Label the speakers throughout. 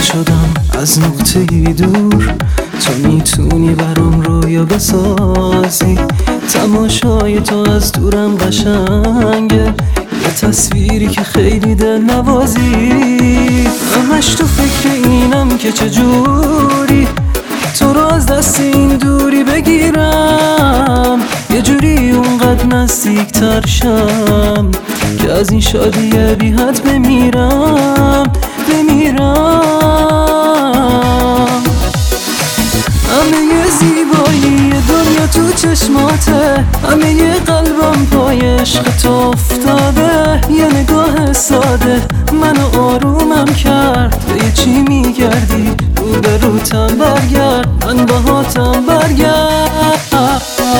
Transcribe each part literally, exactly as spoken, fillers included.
Speaker 1: شدم از نقطه‌ای دور، تو میتونی برام رویا بسازی. تماشای تو از دورم قشنگه، یه تصویری که خیلی دل نوازی. همش تو فکر اینم که چجوری تو رو از دست این دوری بگیرم، یه جوری اونقدر نزدیک تر شم که از این شادی بی حد بمیرم بمیرم. همه زیبایی دنیا تو چشماته، همه قلبم پای عشق تو افتاده. یه نگاه ساده منو آرومم کرد، به یه چی میگردی رو به روتم برگرد، من باهاتم برگرد.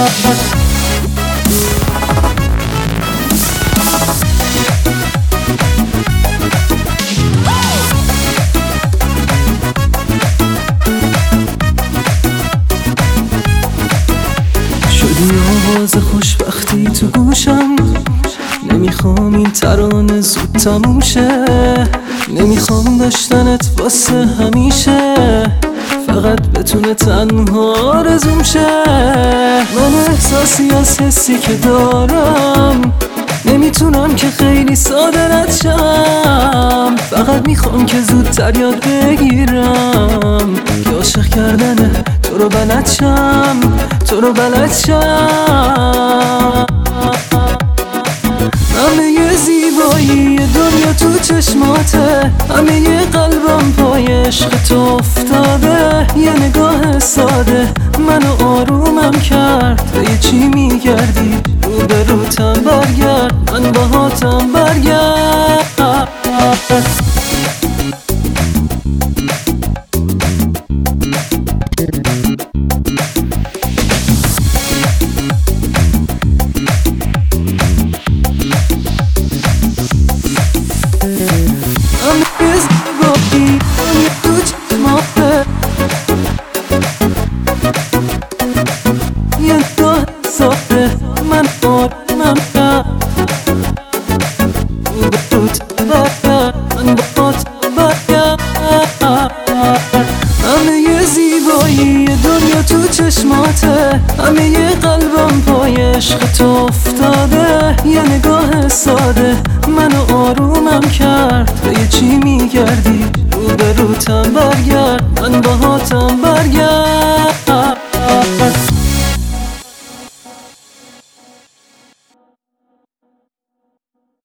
Speaker 1: شدی آواز خوشبختی تو گوشم، نمیخوام این ترانه زود تموم شه، نمیخوام داشتنت واسه همیشه، فقط بتونه تنها آرزوم شه. من احساسی از حسی که دارم نمیتونم که خیلی ساده رد شم، فقط میخوام که زودتر یاد بگیرم که عاشق کردن تو رو بلد شم، تو رو بلد شم. همه زیبایی دنیا تو چشماته، همه قلبم پای عشق تو افتاده. یه نگاه ساده منو آرومم کرد، به یه چی میگردی رو به روتم برگرد، من باهاتم برگرد. یه نگاه ساده من آرومم کرد، رو به روت برگرد، من باهات برگرد. همه زیبایی دنیا تو چشماته، همه قلبم پای عشق تو افتاده. یه نگاه ساده منو آرومم کرد، به یه چی میگردی رو به روتم برگرد، من باهاتم برگرد.